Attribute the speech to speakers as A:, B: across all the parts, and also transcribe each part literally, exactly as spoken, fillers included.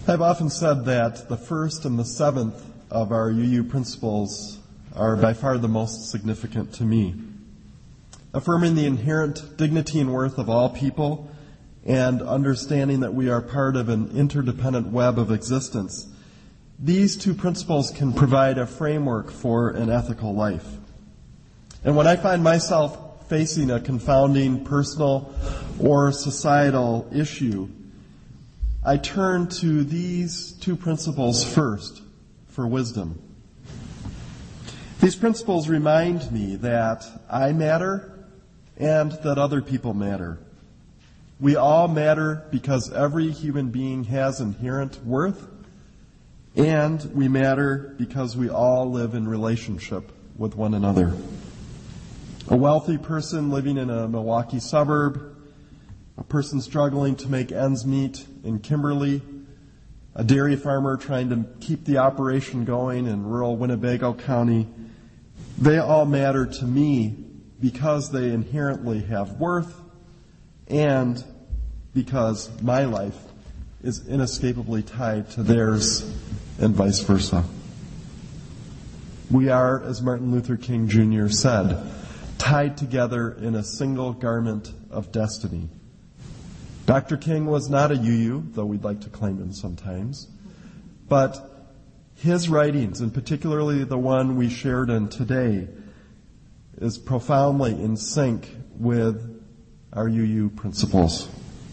A: I've often said that the first and the seventh of our U U principles are by far the most significant to me. Affirming the inherent dignity and worth of all people and understanding that we are part of an interdependent web of existence, these two principles can provide a framework for an ethical life. And when I find myself facing a confounding personal or societal issue, I turn to these two principles first for wisdom. These principles remind me that I matter and that other people matter. We all matter because every human being has inherent worth, and we matter because we all live in relationship with one another. A wealthy person living in a Milwaukee suburb, a person struggling to make ends meet in Kimberly, a dairy farmer trying to keep the operation going in rural Winnebago County, they all matter to me because they inherently have worth and because my life is inescapably tied to theirs and vice versa. We are, as Martin Luther King Junior said, tied together in a single garment of destiny. Doctor King was not a U U, though we'd like to claim him sometimes, but his writings, and particularly the one we shared in today, is profoundly in sync with our U U principles.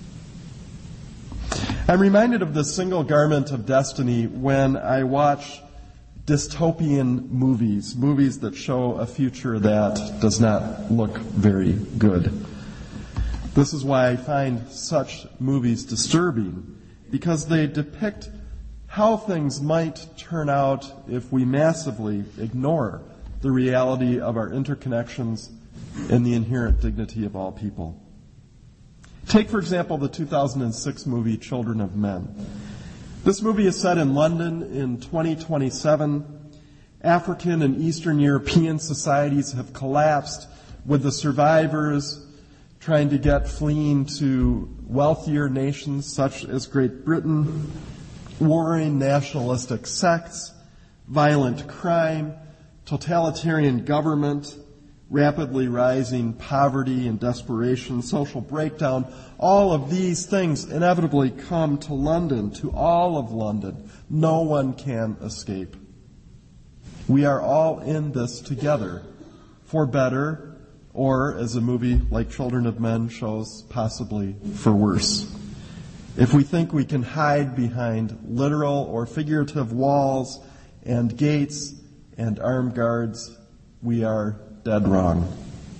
A: I'm reminded of this single garment of destiny when I watch dystopian movies, movies that show a future that does not look very good. This is why I find such movies disturbing, because they depict how things might turn out if we massively ignore the reality of our interconnections and the inherent dignity of all people. Take, for example, the two thousand six movie Children of Men. This movie is set in London in twenty twenty-seven. African and Eastern European societies have collapsed, with the survivors trying to get fleeing to wealthier nations such as Great Britain, warring nationalistic sects, violent crime, totalitarian government, rapidly rising poverty and desperation, social breakdown. All of these things inevitably come to London, to all of London. No one can escape. We are all in this together, for better, or, as a movie like Children of Men shows, possibly for worse. If we think we can hide behind literal or figurative walls and gates and armed guards, we are dead wrong.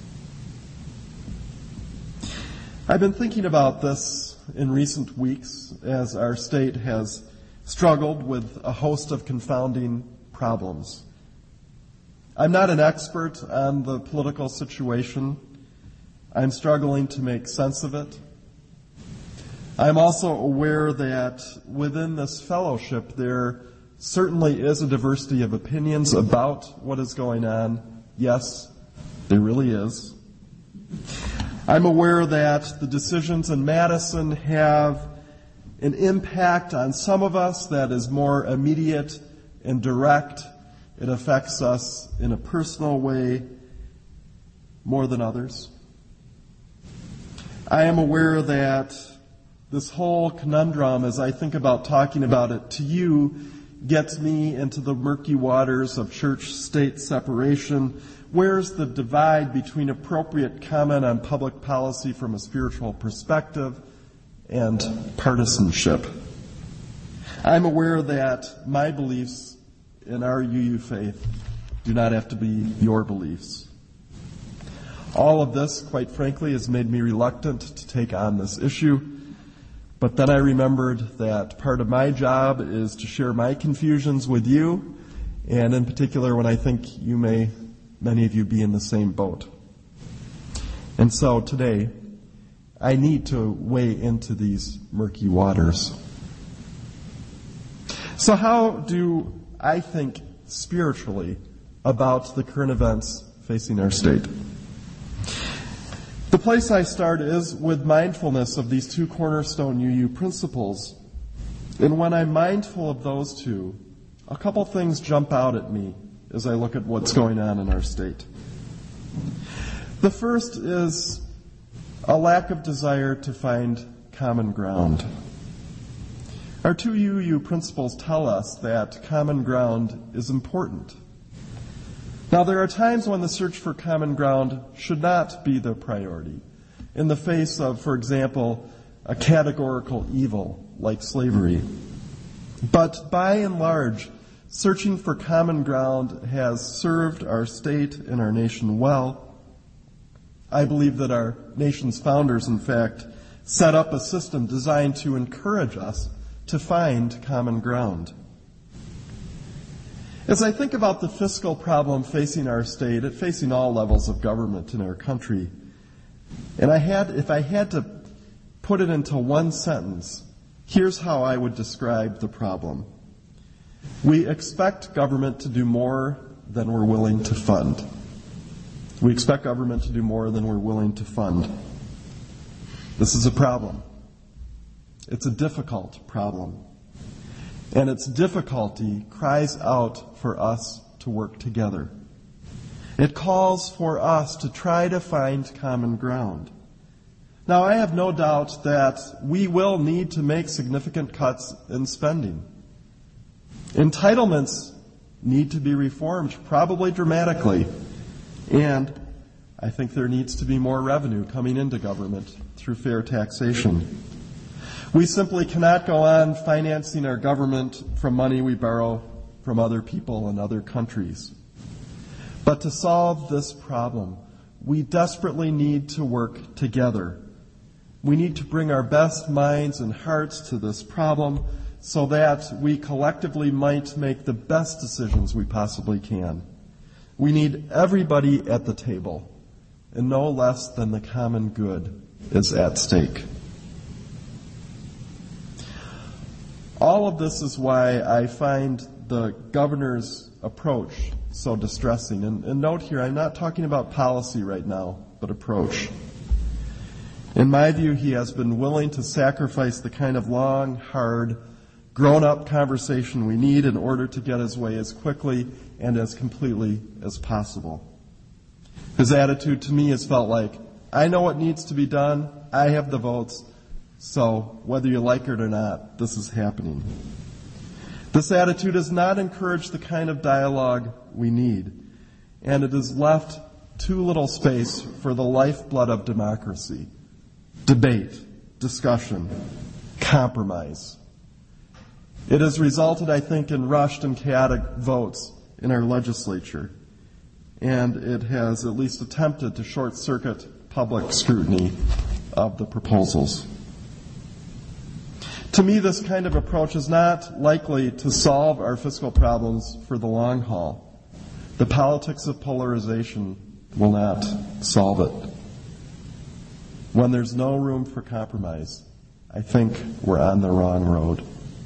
A: I've been thinking about this in recent weeks as our state has struggled with a host of confounding problems. I'm not an expert on the political situation. I'm struggling to make sense of it. I'm also aware that within this fellowship there certainly is a diversity of opinions about what is going on. Yes, there really is. I'm aware that the decisions in Madison have an impact on some of us that is more immediate and direct. It affects us in a personal way more than others. I am aware that this whole conundrum, as I think about talking about it to you, gets me into the murky waters of church-state separation. Where's the divide between appropriate comment on public policy from a spiritual perspective and partisanship? I'm aware that my beliefs in our U U faith do not have to be your beliefs. All of this, quite frankly, has made me reluctant to take on this issue. But then I remembered that part of my job is to share my confusions with you, and in particular when I think you may, many of you, be in the same boat. And so today, I need to wade into these murky waters. So how do I think spiritually about the current events facing our state? The place I start is with mindfulness of these two cornerstone U U principles. And when I'm mindful of those two, a couple things jump out at me as I look at what's going on in our state. The first is a lack of desire to find common ground. Our two U U principles tell us that common ground is important. Now, there are times when the search for common ground should not be the priority. In the face of, for example, a categorical evil like slavery. But by and large, searching for common ground has served our state and our nation well. I believe that our nation's founders, in fact, set up a system designed to encourage us to find common ground. As I think about the fiscal problem facing our state, it facing all levels of government in our country, and I had, if I had to put it into one sentence, here's how I would describe the problem. We expect government to do more than we're willing to fund. We expect government to do more than we're willing to fund. This is a problem. It's a difficult problem. And its difficulty cries out for us to work together. It calls for us to try to find common ground. Now, I have no doubt that we will need to make significant cuts in spending. Entitlements need to be reformed, probably dramatically. And I think there needs to be more revenue coming into government through fair taxation. We simply cannot go on financing our government from money we borrow from other people and other countries. But to solve this problem, we desperately need to work together. We need to bring our best minds and hearts to this problem so that we collectively might make the best decisions we possibly can. We need everybody at the table, and no less than the common good is at stake. All of this is why I find the governor's approach so distressing. And, and note here, I'm not talking about policy right now, but approach. In my view, he has been willing to sacrifice the kind of long, hard, grown-up conversation we need in order to get his way as quickly and as completely as possible. His attitude to me has felt like, I know what needs to be done, I have the votes, so whether you like it or not, this is happening. This attitude has not encouraged the kind of dialogue we need, and it has left too little space for the lifeblood of democracy. Debate, discussion, compromise. It has resulted, I think, in rushed and chaotic votes in our legislature, and it has at least attempted to short-circuit public scrutiny of the proposals. To me, this kind of approach is not likely to solve our fiscal problems for the long haul. The politics of polarization will not solve it. When there's no room for compromise, I think we're on the wrong road.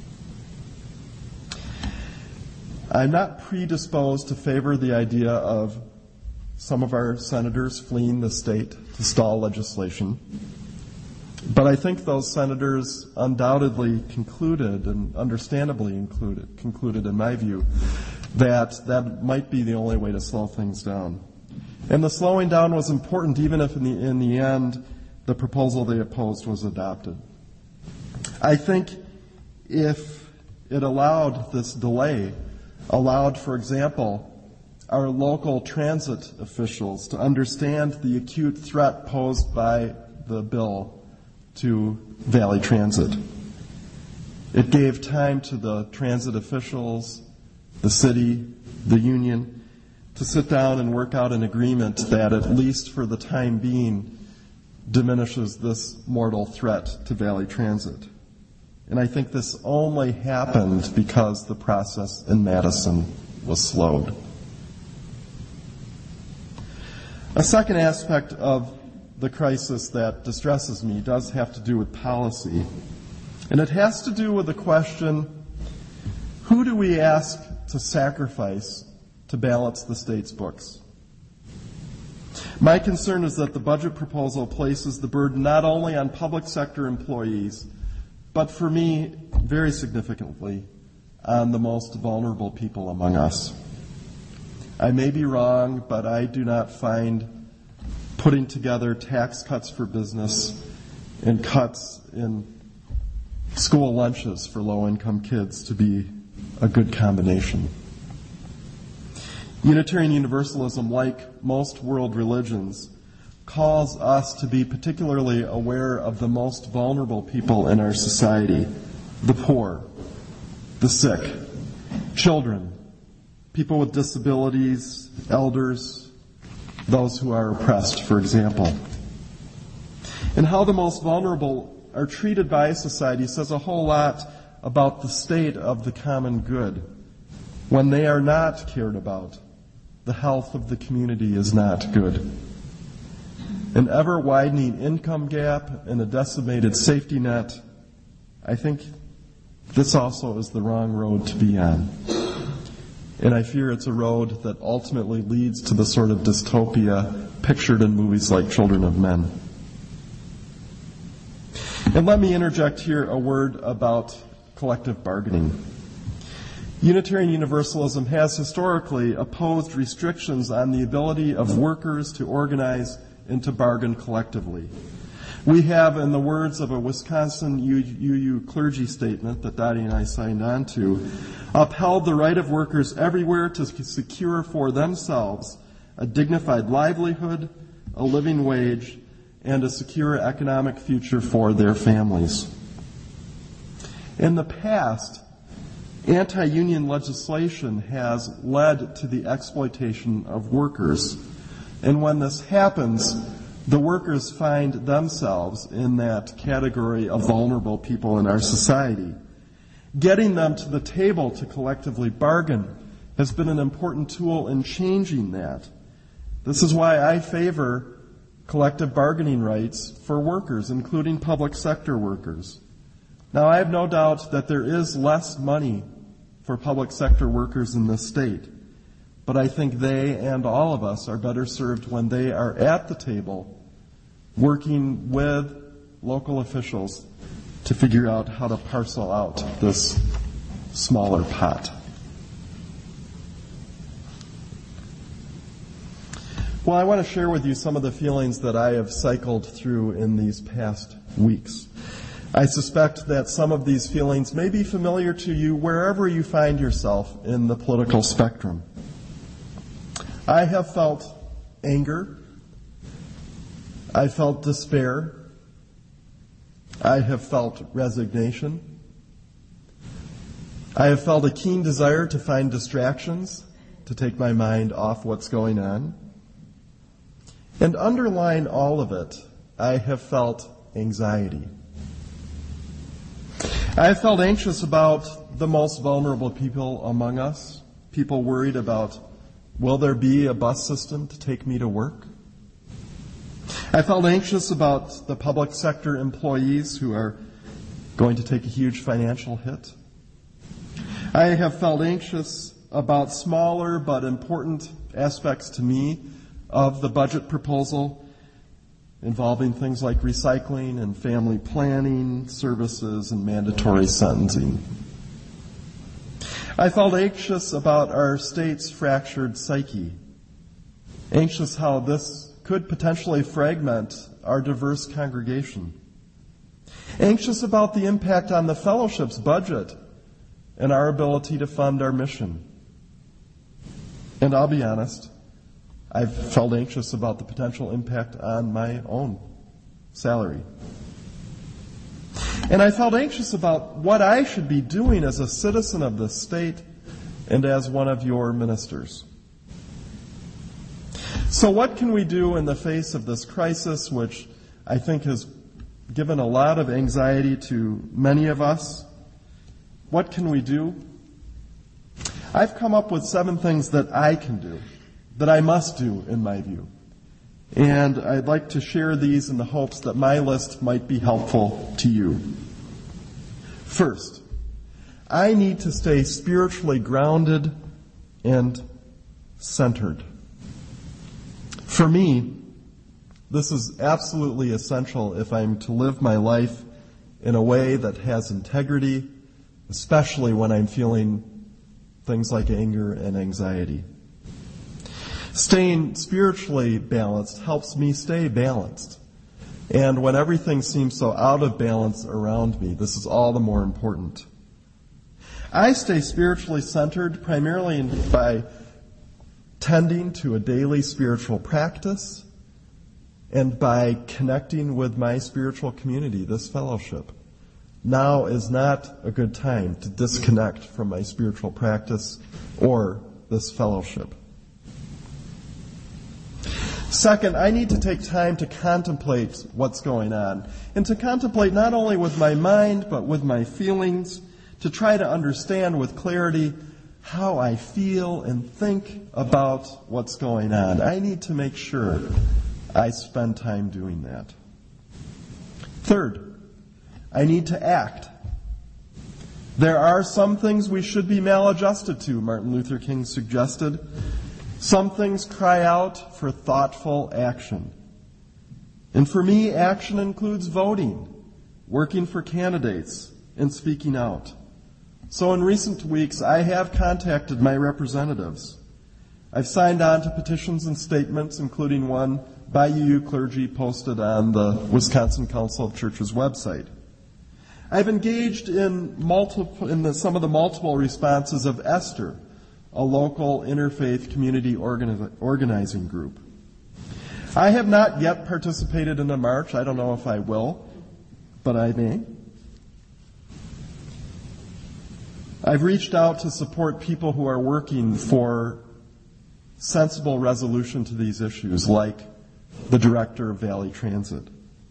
A: I'm not predisposed to favor the idea of some of our senators fleeing the state to stall legislation. But I think those senators undoubtedly concluded, and understandably included, concluded in my view, that that might be the only way to slow things down. And the slowing down was important even if in the, in the end the proposal they opposed was adopted. I think if it allowed this delay, allowed, for example, our local transit officials to understand the acute threat posed by the bill to Valley Transit. It gave time to the transit officials, the city, the union, to sit down and work out an agreement that, at least for the time being, diminishes this mortal threat to Valley Transit. And I think this only happened because the process in Madison was slowed. A second aspect of the crisis that distresses me does have to do with policy. And it has to do with the question, who do we ask to sacrifice to balance the state's books? My concern is that the budget proposal places the burden not only on public sector employees, but for me, very significantly on the most vulnerable people among us. I may be wrong, but I do not find putting together tax cuts for business and cuts in school lunches for low-income kids to be a good combination. Unitarian Universalism, like most world religions, calls us to be particularly aware of the most vulnerable people in our society, the poor, the sick, children, people with disabilities, elders, those who are oppressed, for example. And how the most vulnerable are treated by society says a whole lot about the state of the common good. When they are not cared about, the health of the community is not good. An ever-widening income gap and a decimated safety net, I think this also is the wrong road to be on. And I fear it's a road that ultimately leads to the sort of dystopia pictured in movies like Children of Men. And let me interject here a word about collective bargaining. Unitarian Universalism has historically opposed restrictions on the ability of workers to organize and to bargain collectively. We have, in the words of a Wisconsin U U clergy statement that Dottie and I signed on to, upheld the right of workers everywhere to secure for themselves a dignified livelihood, a living wage, and a secure economic future for their families. In the past, anti-union legislation has led to the exploitation of workers. And when this happens, the workers find themselves in that category of vulnerable people in our society. Getting them to the table to collectively bargain has been an important tool in changing that. This is why I favor collective bargaining rights for workers, including public sector workers. Now, I have no doubt that there is less money for public sector workers in this state, but I think they and all of us are better served when they are at the table working with local officials to figure out how to parcel out this smaller pot. Well, I want to share with you some of the feelings that I have cycled through in these past weeks. I suspect that some of these feelings may be familiar to you wherever you find yourself in the political spectrum. I have felt anger. I felt despair. I have felt resignation. I have felt a keen desire to find distractions, to take my mind off what's going on. And underlying all of it, I have felt anxiety. I have felt anxious about the most vulnerable people among us, people worried about, will there be a bus system to take me to work? I felt anxious about the public sector employees who are going to take a huge financial hit. I have felt anxious about smaller but important aspects to me of the budget proposal, involving things like recycling and family planning services and mandatory sentencing. I felt anxious about our state's fractured psyche, anxious how this could potentially fragment our diverse congregation, anxious about the impact on the fellowship's budget and our ability to fund our mission. And I'll be honest, I've felt anxious about the potential impact on my own salary. And I felt anxious about what I should be doing as a citizen of this state and as one of your ministers. So what can we do in the face of this crisis, which I think has given a lot of anxiety to many of us? What can we do? I've come up with seven things that I can do, that I must do, in my view. And I'd like to share these in the hopes that my list might be helpful to you. First, I need to stay spiritually grounded and centered. For me, this is absolutely essential if I'm to live my life in a way that has integrity especially when I'm feeling things like anger and anxiety. Staying spiritually balanced helps me stay balanced. And when everything seems so out of balance around me, this is all the more important. I stay spiritually centered primarily by tending to a daily spiritual practice and by connecting with my spiritual community, this fellowship. Now is not a good time to disconnect from my spiritual practice or this fellowship. Second, I need to take time to contemplate what's going on, and to contemplate not only with my mind, but with my feelings, to try to understand with clarity how I feel and think about what's going on. I need to make sure I spend time doing that. Third, I need to act. There are some things we should be maladjusted to, Martin Luther King suggested. Some things cry out for thoughtful action. And for me, action includes voting, working for candidates, and speaking out. So in recent weeks, I have contacted my representatives. I've signed on to petitions and statements, including one by U U clergy posted on the Wisconsin Council of Churches website. I've engaged in, multiple, in the, some of the multiple responses of Esther, a local interfaith community organi- organizing group. I have not yet participated in a march. I don't know if I will, but I may. I've reached out to support people who are working for sensible resolution to these issues, like the director of Valley Transit.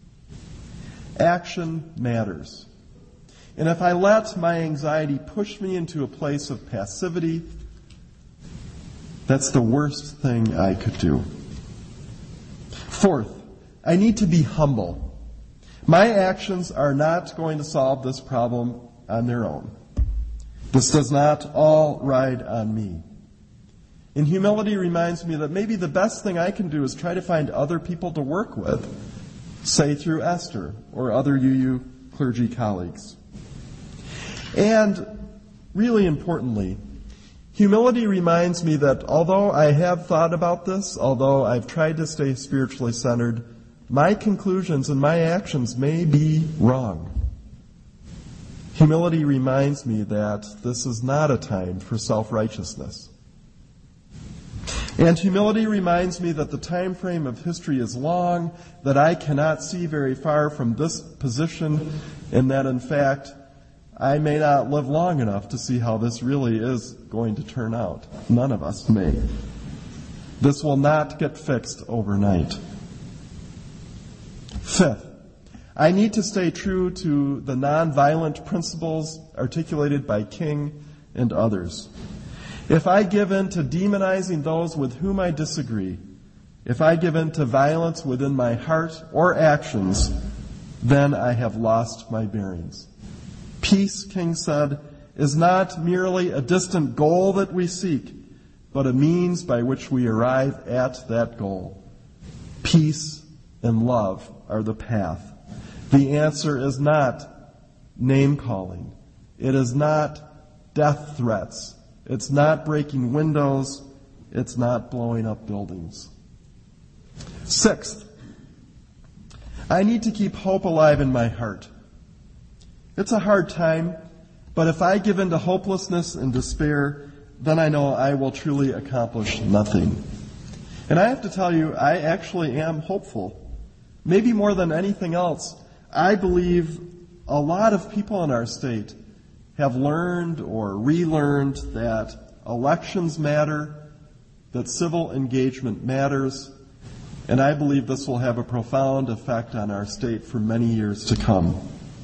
A: Action matters. And if I let my anxiety push me into a place of passivity, that's the worst thing I could do. Fourth, I need to be humble. My actions are not going to solve this problem on their own. This does not all ride on me. And humility reminds me that maybe the best thing I can do is try to find other people to work with, say through Esther or other U U clergy colleagues. And really importantly, humility reminds me that although I have thought about this, although I've tried to stay spiritually centered, my conclusions and my actions may be wrong. Humility reminds me that this is not a time for self-righteousness. And humility reminds me that the time frame of history is long, that I cannot see very far from this position, and that in fact, I may not live long enough to see how this really is going to turn out. None of us may. This will not get fixed overnight. Fifth, I need to stay true to the nonviolent principles articulated by King and others. If I give in to demonizing those with whom I disagree, if I give in to violence within my heart or actions, then I have lost my bearings. Peace, King said, is not merely a distant goal that we seek, but a means by which we arrive at that goal. Peace and love are the path. The answer is not name-calling. It is not death threats. It's not breaking windows. It's not blowing up buildings. Sixth, I need to keep hope alive in my heart. It's a hard time, but if I give in to hopelessness and despair, then I know I will truly accomplish nothing. And I have to tell you, I actually am hopeful. Maybe more than anything else, I believe a lot of people in our state have learned or relearned that elections matter, that civil engagement matters, and I believe this will have a profound effect on our state for many years to come.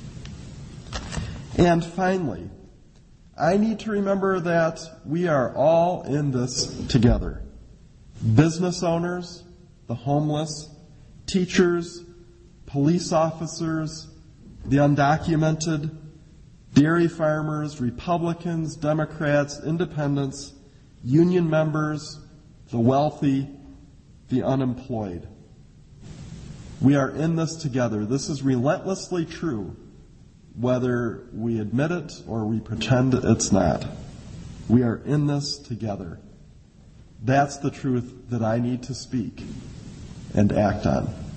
A: And finally, I need to remember that we are all in this together. Business owners, the homeless, teachers, police officers, the undocumented, dairy farmers, Republicans, Democrats, independents, union members, the wealthy, the unemployed. We are in this together. This is relentlessly true. whether we admit it or we pretend it's not. We are in this together. That's the truth that I need to speak and act on.